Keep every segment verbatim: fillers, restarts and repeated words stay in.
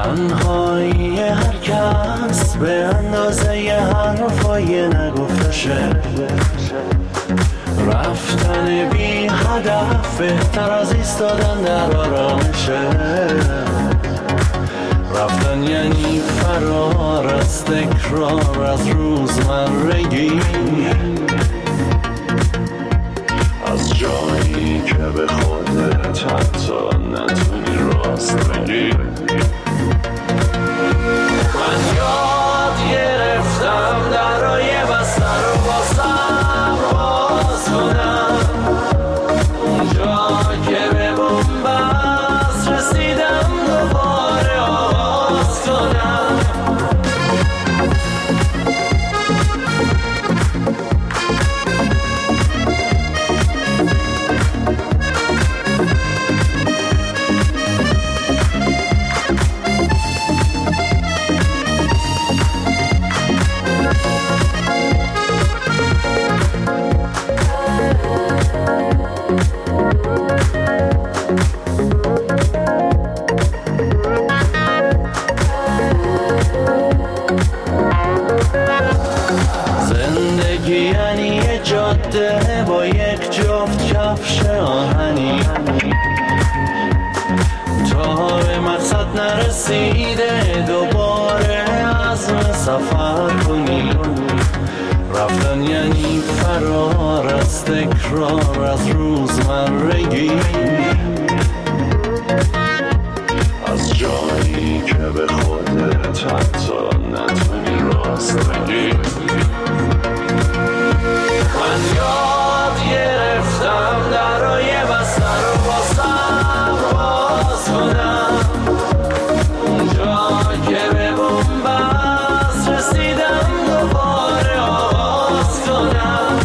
تنهایی هر کس به اندازه حرفای نگفتشه، رفتن بی هدف بهتر از ایستادن در آرامشه، رفتن یعنی فرار از تکرار از روزمرگی، از جایی که به خودت حتی نتونی راست بگی. من یاد گرفتم درای بسته رو بازم باز کنم، اونجا که به بنبست رسیدم دوباره آغاز کنم. با یک جفت کفش آهنی تا به مقصد نرسیده دوباره عزم سفر کنی. رفتن یعنی فرار از تکرار از روزمرگی، از جایی که به خودت حتی نتونی راست بگی. من یاد گرفتم درای بسته رو بازم باز کنم، اونجا که به بنبست رسیدم دوباره آغاز کنم.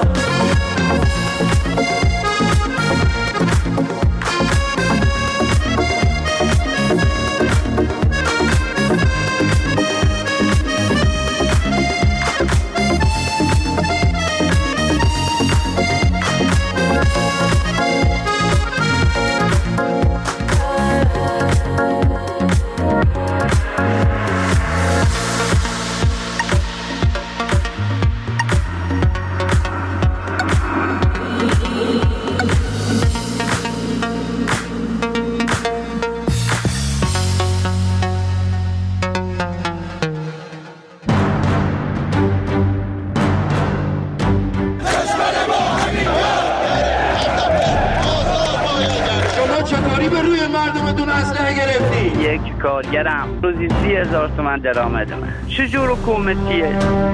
کارگرم روزی سی هزار تومن درآمد من. چجور حکومتیه؟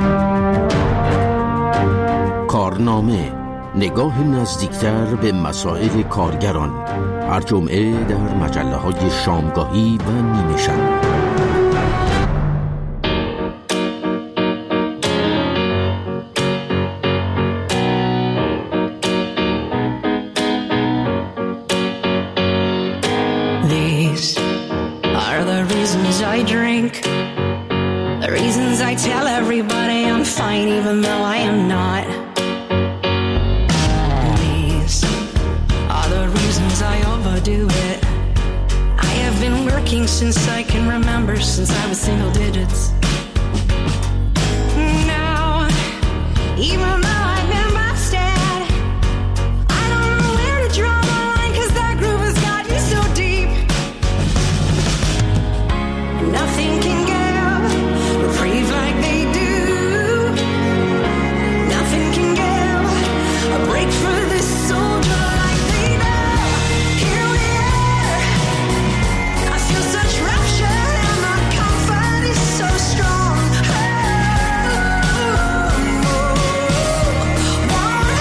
کارنامه، نگاه نزدیکتر به مسائل کارگران، هر جمعه در مجله های شامگاهی و نیمه شب. I drink, the reasons I tell everybody I'm fine even though I am not. These are the reasons I overdo it. I have been working since I can remember, since I was single digits. Now, even though I've been busted, I don't know where to draw the line, cause that groove has gotten so deep. Nothing can give reprieve like they do. Nothing can give a break for this soldier like they do. Here we are. I feel such rapture and my comfort is so strong. Oh, oh,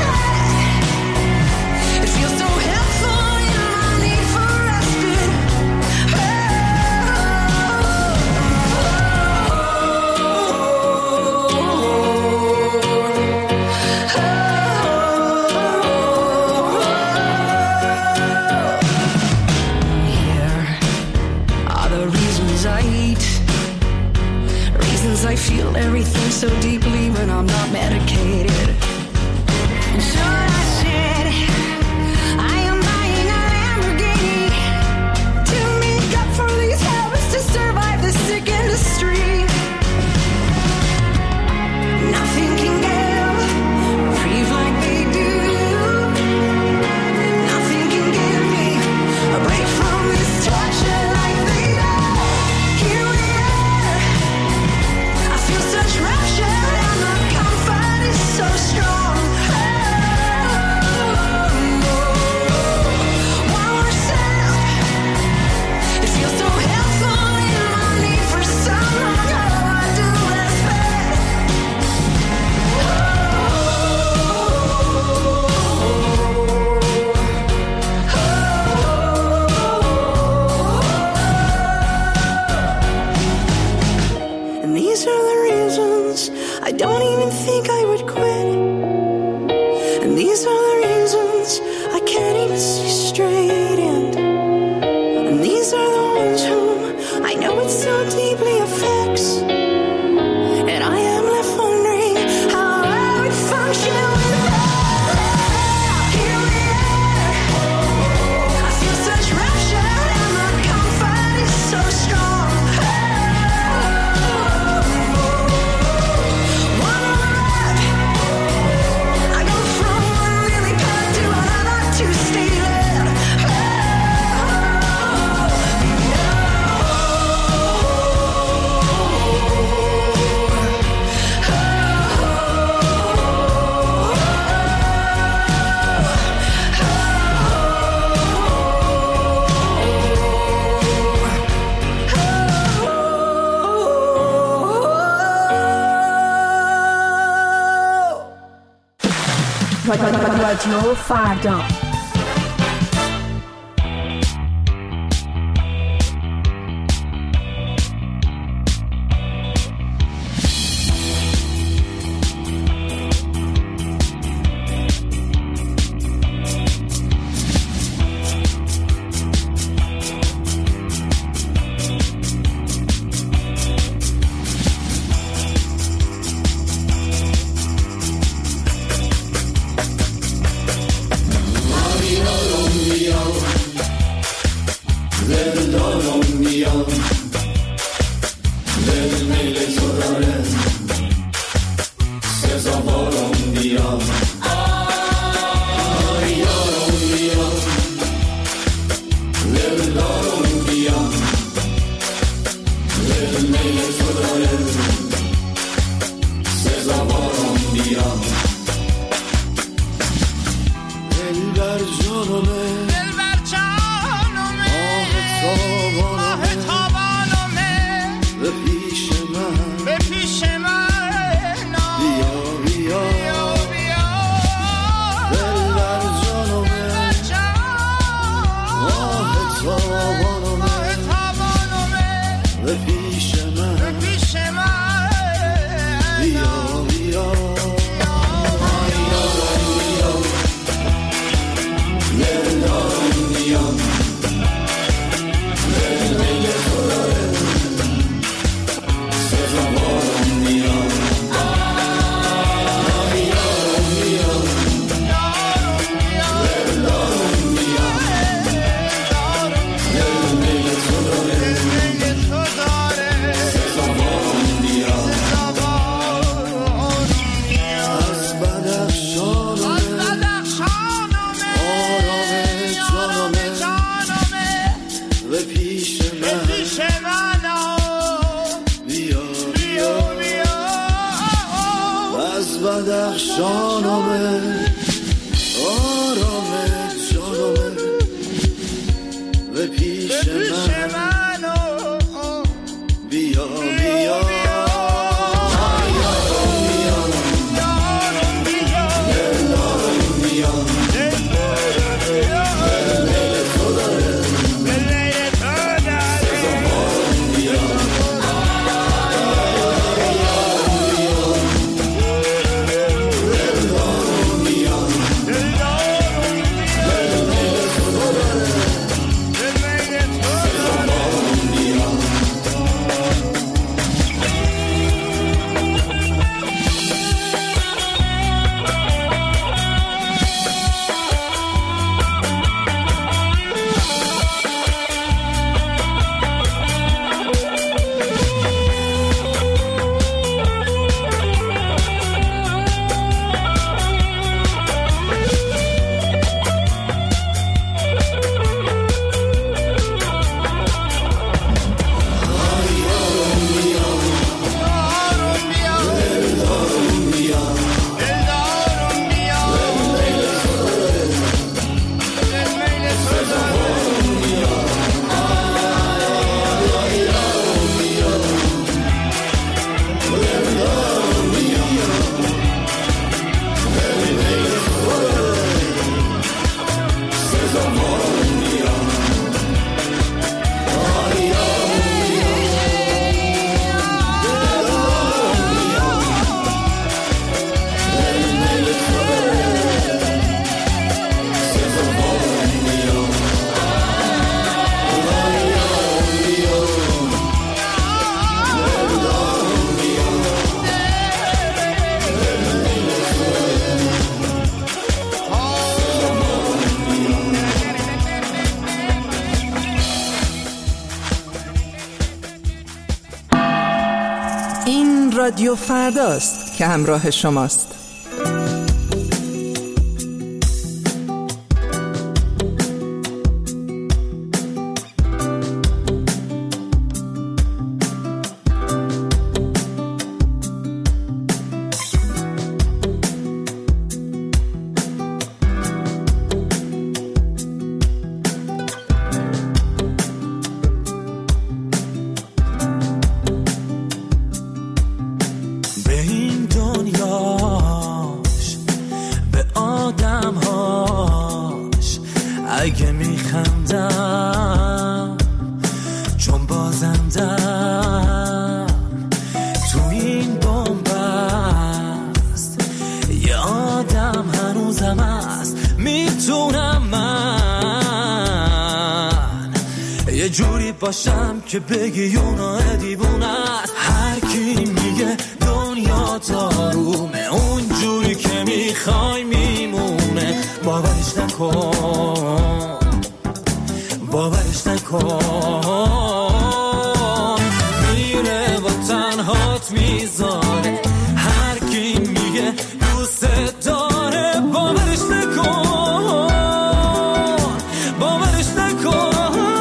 oh. It feels so helpful in my need for respite. I feel everything so deeply when I'm not medicated. And so I said, I am buying a Lamborghini to make up for these habits, to survive. it so deeply affects. And I am left wondering how I would function without you there. I feel such rapture and my comfort is so strong. One rep, I go from one really bad to another to stay there. رادیو فردا. Bia این رادیو فرداست که همراه شماست. اگه میخندم چون بازندم تو این بنبست، یه آدم هنوزم هست. میتونم من یه جوری باشم که بگی اونا دیوونه است. هر کی میگه دنیا دارومه، اون جوری که میخوای میمونه. باورش نکن، باورش نکن، میره و تنهات میذاره. هر کی میگه دوست داره، باورش نکن، باورش نکن.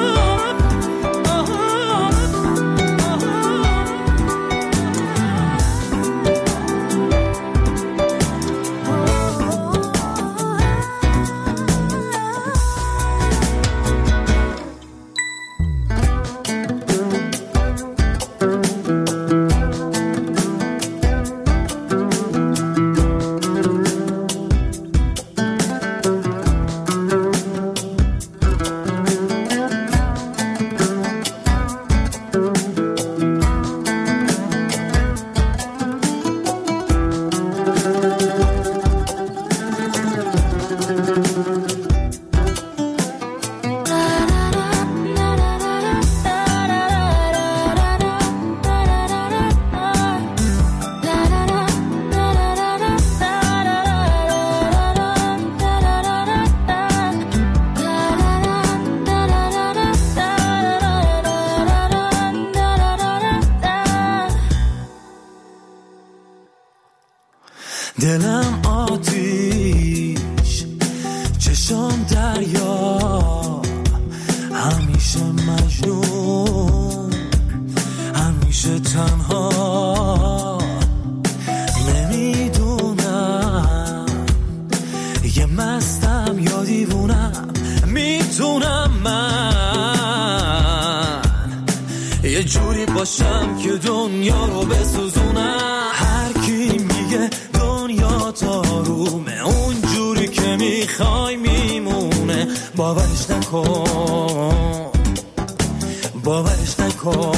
دلم آتیش، چشم دریا، همیشه مجنون، همیشه تنها. نمیدونم یه مستم یا دیوونم، میتونم من یه جوری باشم که دنیا رو بسوزونم. هر کی میگه دنیا تارومه، اون جوری که میخوای میمونه. باورش نکن، باورش نکن.